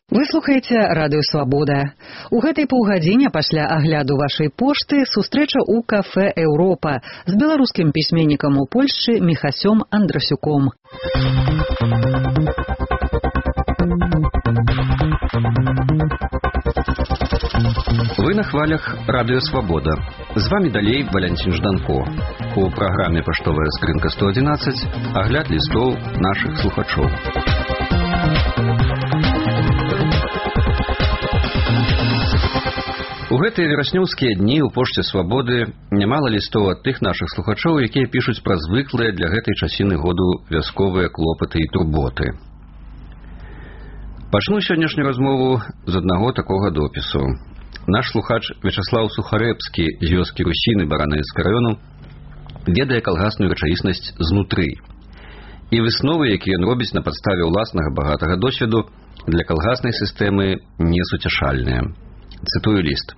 Вы слухаеце радыё Свабода. У гэтай паўгадзіне пасля агляду вашай пошты сустрэча ў кафэ «Еўропа» з беларускім пісьменнікам у Польшчы Міхасём Андрасюком. Вы на хвалях радыё Свабода. З вами далей Валянцін Жданко. У праграме «Паштовая скрынка 111» агляд лістоў нашых слухачоў. У гэтыя вераснёўскія дні ў пошце Свабоды нямала лістоў ад тых нашых слухачоў, якія пішуць пра звыклыя для гэтай часіны году вясковыя клопаты і турботы. Пачну сённяшнюю размову з аднаго такога допісу. Наш слухач Вячаслаў Сухарэбскі з вёскі Русіны Баранавіцкага раёну ведае калгасную рэчаіснасць знутры. І высновы, якія ён робіць на падставе ўласнага багатага досведу, для калгаснай сістэмы несуцяшальныя. Цытую ліст.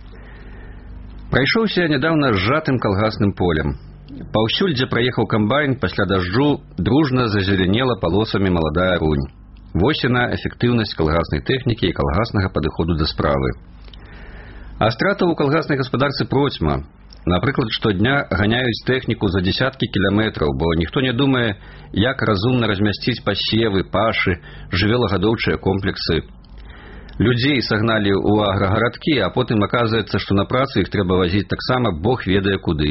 Прайшоўся нядаўна сжатым калгасным полем. Паўсюль, дзе праехаў камбайн, пасля дажджу дружна зазеленела палосамі маладая рунь. Вось яна эфектыўнасць калгаснай тэхнікі і калгаснага падыходу да справы. А стратаў у калгаснай гаспадарцы процьма. Напрыклад, штодня ганяюць тэхніку за дзесяткі кіламетраў, бо ніхто не думае, як разумна размясціць пасевы, пашы, жывёлагадоўчыя комплексы. Людзей сагналі ў аграгарадкі, а потым аказваецца, што на працу іх трэба вазіць таксама бог ведае куды.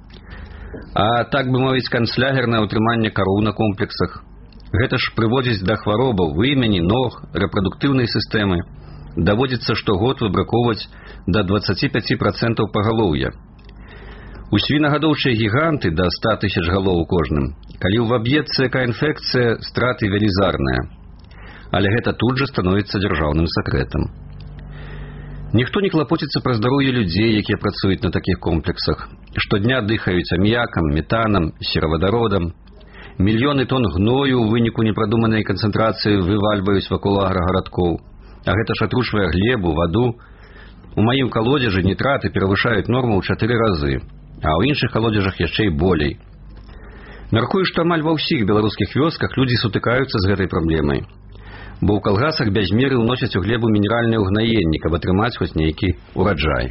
А так бы мовіць, канцлягернае ўтрыманне кароў на комплексах. Гэта ж прыводзіць да хваробаў вымені, ног, рэпрадуктыўнай сістэмы. Даводзіцца штогод выбракоўваць да 25% пагалоўя. У свінагадоўчыя гіганты да 100 000 галоў у кожным. Калі ўваб'ецца якая інфекцыя, страты велізарныя. Але гэта тут жа становіцца дзяржаўным сакрэтам. Ніхто не клапоціцца пра здароўе людзей, якія працуюць на такіх комплексах. Штодня дыхаюць аміякам, метанам, серавадародам. Мільёны тонн гною ў выніку непрадуманай канцэнтрацыі вывальваюць вакол аграгарадкоў. А гэта ж атручвае глебу, ваду. У маім калодзежы нітраты перавышаюць норму ў 4 разы, а ў іншых калодзежах яшчэ і болей. Мяркую, што амаль ва ўсіх беларускіх вёсках людзі сутыкаюцца з гэтай праблемай. Бо ў калгасах без меры ўносяць у глебу мінеральныя ўгнаенні, каб атрымаць хоць нейкі ураджай.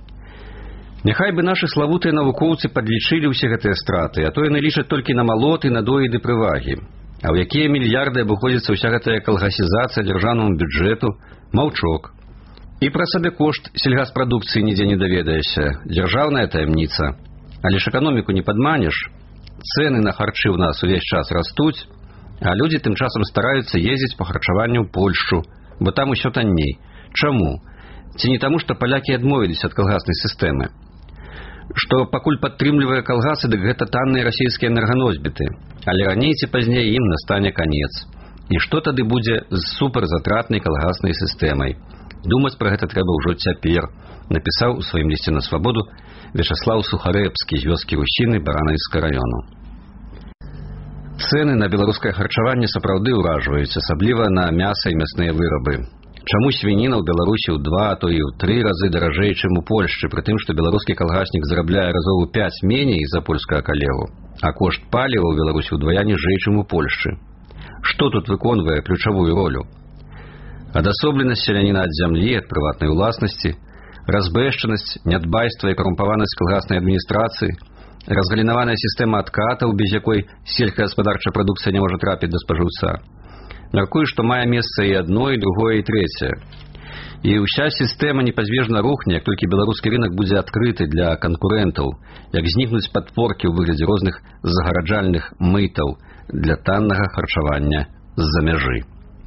Няхай бы нашы славутыя навукоўцы падлічылі ўсе гэтыя страты, а то яны лічаць толькі на малоты, надоіды прывагі. А ў якія мільярды абыходзіцца ўся гэтая калгасізацыя дзяржаўнаму бюджэту, маўчок. І пра сабекошт сельгаспрадукцыі нідзе не даведаешся, дзяржаўная таямніца. Але ж эканоміку не падманеш. Цэны на харчы ў нас увесь час растуць, а людзі тым часам стараюцца ездзіць па харчаванню ў Польшчу, бо там усё танней. Чаму? Ці не таму, што палякі адмовіліся ад калгаснай сістэмы? Што пакуль падтрымлівае калгасы, дык гэта танныя расійскія энерганосьбіты. Але раней ці пазней ім настане канец. І што тады будзе з суперзатратнай калгаснай сістэмай? Думаць пра гэта трэба ўжо цяпер, напісаў у сваім лісце на Свабоду Вячаслаў Сухарэбскі з вёскі Русіны Баранавіцкага раёну. Цэны на беларускае харчаванне сапраўды ўражваюць, асабліва на мяса і мясныя вырабы. Чаму свініна ў Беларусі ў 2, а то і ў 3 разы даражэй, чым у Польшчы, пры тым, што беларускі калгаснік зарабляе разоў у 5 меней за польскага калегу, а кошт паліва ў Беларусі ўдвая ніжэй, чым у Польшчы. Што тут выконвае ключавую ролю? Адасобленасць селяніна ад зямлі, ад прыватнай уласнасці, разбэшчанасць, нядбайства і карумпаванасць калгаснай адміністрацыі, разгалінаваная сістэма адкатаў, без якой сельскагаспадарчая прадукцыя не можа трапіць да спажыўца. Мяркую, што мае месца і адно, і другое, і трэцяе. І ўся сістэма непазбежна рухне, як толькі беларускі рынак будзе адкрыты для канкурэнтаў, як знікнуць падпоркі ў выглядзе розных загараджальных мытаў для таннага харчавання з-за мяжы.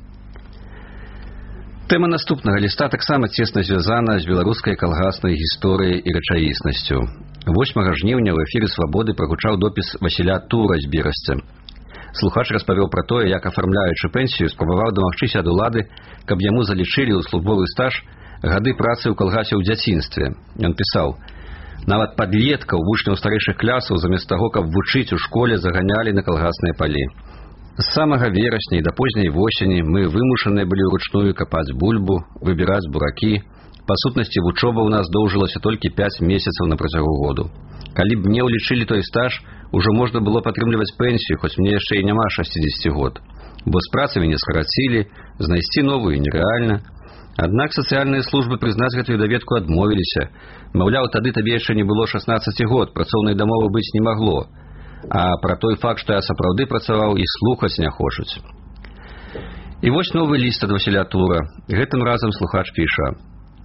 Тэма наступнага ліста таксама цесна звязана з беларускай калгаснай гісторыяй і рэчаіснасцю. 8 жніўня ў эфіры Свабоды прагучаў допіс Васіля Тура з Берасця. Слухач распавёў пра тое, як, афармляючы пенсію, спрабаваў дамагчыся ад улады, каб яму залічылі ў службовы стаж гады працы ў калгасе ў дзяцінстве. Ён пісаў: «Нават падлеткаў, вучняў старэйшых класаў, замест таго, каб вучыць у школе, заганялі на калгасныя палі. З самага верасня і да позняй восені мы вымушаныя былі ўручную капаць бульбу, выбіраць буракі. Па сутнасці, вучоба ў нас доўжылася толькі 5 месяцаў на працягу году. Калі б мне ўлічылі той стаж, ужо можна было падтрымліваць пенсію, хоць мне яшчэ і няма 60 год. бо з працы мяне скарацілі, знайсці новую нерэальна. Аднак сацыяльныя службы прызнаць гэтую даведку адмовіліся. Маўляў, тады табе яшчэ не было 16 год, працоўнай дамовы быць не магло. А пра той факт, што я сапраўды працаваў, і слухаць не хочуць. І вось новы ліст ад Васіля Тура. Гэтым разам слухач піша: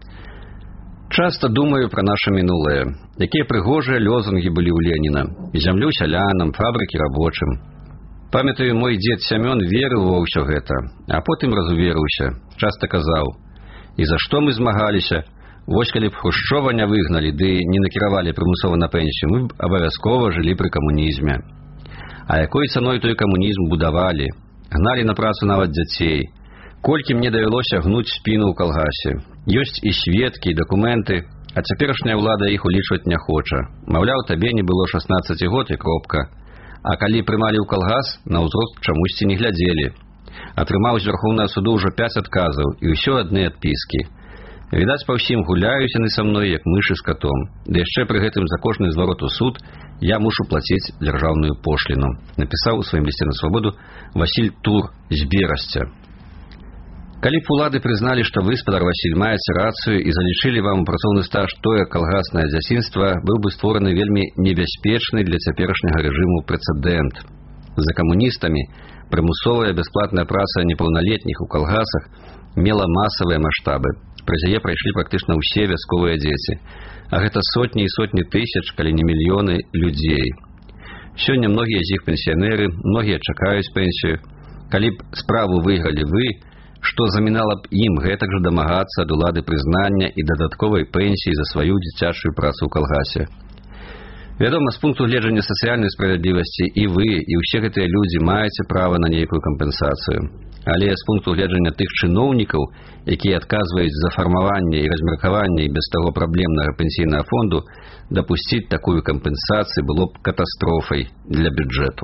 «Часта думаю пра наша мінулае. Якія прыгожыя лозунгі былі ў Леніна. Зямлю сялянам, фабрыкі рабочым. Памятаю, мой дзед Сямён верыў ва ўсё гэта, а потым разуверыўся. Часта казаў: і за што мы змагаліся? Вось калі б Хрушчова не выгналі, ды не накіравалі прымусова на пенсію, мы б абавязкова жылі пры камунізме. А якой цаной той камунізм будавалі? Гналі на працу нават дзяцей. Колькі мне давялося гнуць спіну ў калгасе. Ёсць і сведкі, і дакументы, а цяперашняя ўлада іх улічваць не хоча. Маўляў, табе не было 16 год і кропка. А калі прымалі ў калгас, на ўзрост чамусьці не глядзелі. Атрымаў з Вярхоўнага суду ўжо 5 адказаў, і ўсё адны адпіскі. Відаць, па ўсім гуляюць яны са мной, як мышы з катом. Ды яшчэ пры гэтым за кожны зварот у суд я мушу плаціць дзяржаўную пошліну», напісаў у сваім лісце на свабоду Васіль Тур з Берасця. Калі б улады прызналі, што вы, спадар Васіль, маеце рацыю і залічылі вам у працоўны стаж тое калгаснае дзяцінства, быў бы створаны вельмі небяспечны для цяперашняга рэжыму прэцэдэнт. За камуністамі прымусовая бясплатная праца непаўналетніх у калгасах мела масавыя маштабы. Праз яе прайшлі практычна ўсе вясковыя дзеці. А гэта сотні і сотні тысяч, калі не мільёны людзей. Сёння многія з іх пенсіянеры, многія чакаюць пенсію. Калі б справу выйгралі вы, што замінала б ім гэтак жа дамагацца ад улады прызнання і дадатковай пенсіі за сваю дзіцячую працу ў калгасе. Вядома, з пункту гледжання сацыяльнай справядлівасці і вы, і ўсе гэтыя людзі маеце права на нейкую кампенсацыю. Але з пункту гледжання тых чыноўнікаў, якія адказваюць за фармаванне і размеркаванне і без таго праблемнага пенсійнага фонду, дапусціць такую кампенсацыю было б катастрофай для бюджэту.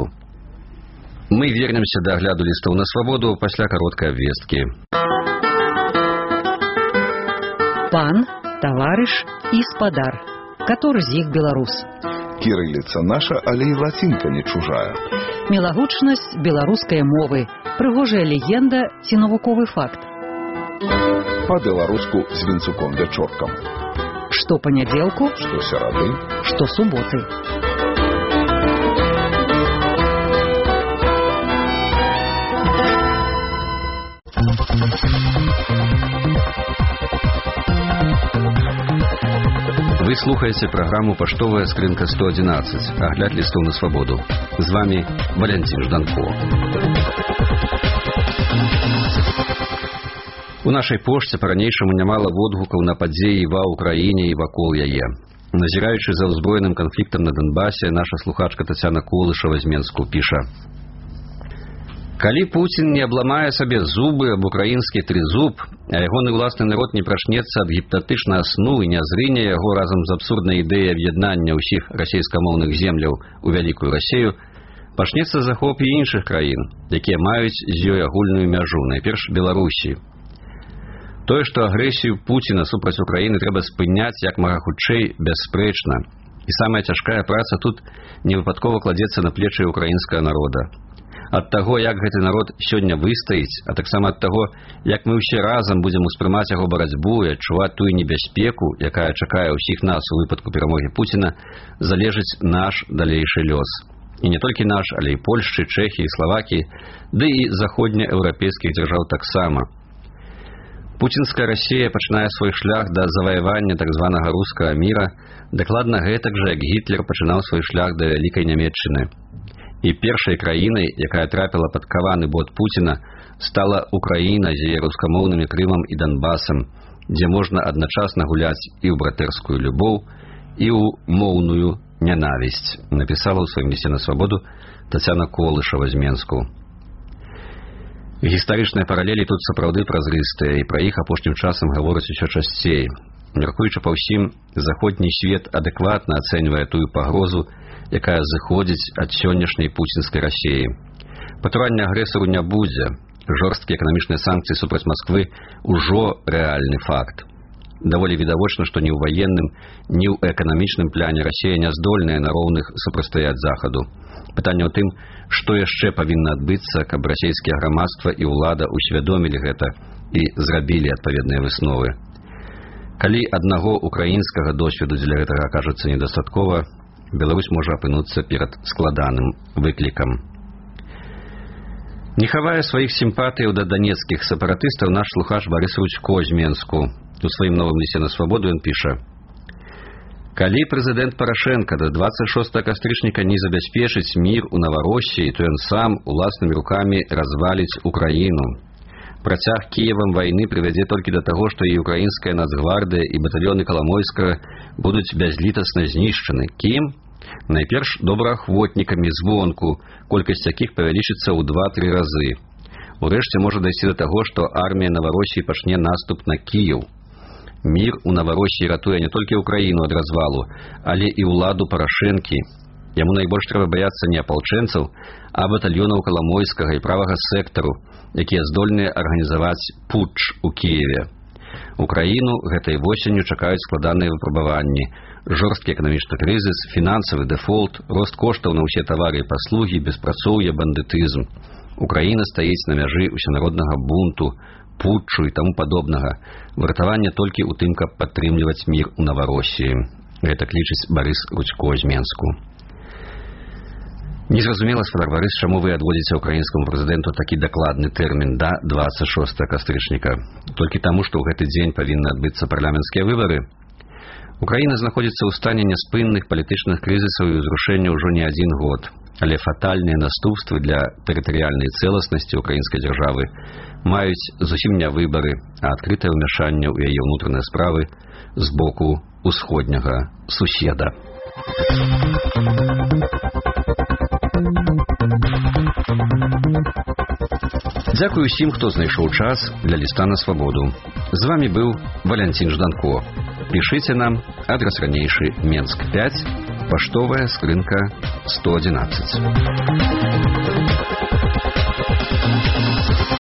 Мы вернемся да агляду лістоў на свабоду пасля кароткай абвесткі. Пан, таварыш і спадар. Каторы з іх беларус? Кірыліца наша, але і лацінка не чужая. Мілагучнасць беларускай мовы, прыгожая легенда ці навуковы факт? Па-беларуску з вінцуком вячоркам. Што панядзелку? Што серады? Што суботы? Вы слухаеце праграму «Паштовая скрынка 111», агляд лістоў на свабоду. З вами Валентин Жданко. У нашай пошце па-ранейшаму нямала водгукаў на падзеі ва ўкраіне і вакол яе. Назіраючы за ўзброеным канфліктам на Донбасе, наша слухачка Тацяна Колышава з Менску піша: «Калі Пуцін не абламае сабе зубы аб украінскі трызуб, а ягоны ўласны народ не прачнецца ад гіпнатычнага сну і не зрыне яго разам з абсурднай ідэяй аб'яднання ўсіх расейскамоўных земляў у вялікую Расею, пачнецца захоп і іншых краін, якія маюць з ёй агульную мяжу, найперш Беларусі. Тое, што агрэсію Пуціна супраць Украіны трэба спыняць як мага хутчэй, бясспрэчна. І самая цяжкая праца тут невыпадкова кладзецца на плечы украінскага народа. Ад таго, як гэты народ сёння выстаіць, а таксама ад таго, як мы ўсе разам будзем успрымаць яго барацьбу і адчуваць тую небяспеку, якая чакае ўсіх нас у выпадку перамогі Пуціна, залежыць наш далейшы лёс. І не толькі наш, але і Польшчы, Чэхіі, Славакіі, ды і заходнееўрапейскіх дзяржаў таксама. Пуцінская Расія пачынае свой шлях да заваявання так званага рускага міра, дакладна гэтак жа, як Гітлер пачынаў свой шлях да вялікай Нямецчыны. І першай краінай, якая трапіла пад каваны бот Пуціна, стала Украіна з яе рускамоўнымі Крымам і Донбасам, дзе можна адначасна гуляць і ў братэрскую любоў, і ў моўную нянавісць, напісала ў сваім лісце на свабоду Тацяна Колышава з Менску. Гістарычныя паралелі тут сапраўды празрыстыя, і пра іх апошнім часам гавораць усё часцей. Мяркуючы па ўсім, заходні свет адэкватна ацэньвае тую пагрозу, якая зыходзіць ад сённяшняй пуцінскай Расіі. Патурання агрэсару не будзе. Жорсткія эканамічныя санкцыі супраць Масквы ўжо рэальны факт. даволі відавочна, што ні ў ваенным, ні ў эканамічным пляне Расія не здольная на роўных супрацьстаяць Захаду. Пытанне ў тым, што яшчэ павінна адбыцца, каб расійскія грамадства і ўлада ўсвядомілі гэта і зрабілі адпаведныя высновы. Калі аднаго украінскага досведу для гэтага акажацца недастаткова, Беларусь можа апынуцца перад складаным выклікам. Не хавае сваіх сімпатыяў да данецкіх сепаратыстаў наш слухач Барыс Ручко з Менску. У сваім новым лісце на свабоду ён піша: «Калі прэзідэнт Парашенка да 26 кастрычніка не забяспечыць мір у Навароссіі, то ён сам уласнымі рукамі разваліць Украіну. Працяг Кіевам вайны прывядзе толькі да таго, што і украінская нацгвардыя і батальёны Каламойскага будуць бязлітасна знішчаны. Кім? Найперш добраахвотнікамі звонку, колькасць якіх павялічыцца ў 2-3 разы. Урэшце можа дайсці да таго, што армія Навароссіі пачне наступ на Кіеў. Мір у Навароссіі ратуе не толькі Украіну ад развалу, але і ўладу Парашэнкі. Яму найбольш трэба баяцца не апалчэнцаў, а батальёнаў Каламойскага і правага сектару, якія здольныя арганізаваць путч у Кіеве. Украіну гэтай восенню чакаюць складаныя выпрабаванні, жорсткі эканамічны крызіс, фінансавы дэфолт, рост коштаў на ўсе тавары і паслугі, беспрацоўе, бандытызм. Украіна стаіць на мяжы усенароднага бунту, путчу і таму падобнага. Выратаванне толькі ў тым, каб падтрымліваць мір у Навароссіі. Гэта лічыць Барыс Ручко з Менску. Незразумела, спадар Барыс, чаму вы адводзіце украінскаму прэзідэнту такі дакладны тэрмін да 26 кастрычніка. Толькі таму, што ў гэты дзень павінны адбыцца парламенцкія выбары. Украіна знаходзіцца ў стане няспынных палітычных крызісаў і ўзрушэння ўжо не адзін год. Але фатальныя наступствы для тэрытарыяльнай цэласнасці украінскай дзяржавы маюць зусім не выбары, а адкрытае ўмяшанне ў яе ўнутраныя справы з боку усходняга суседа. Дзякую усім, хто знайшоў час для ліста на свабоду. З вамі быў Валянцін Жданко. Пішыце нам, адрес ранейшы Менск 5, паштовая скрынка 111.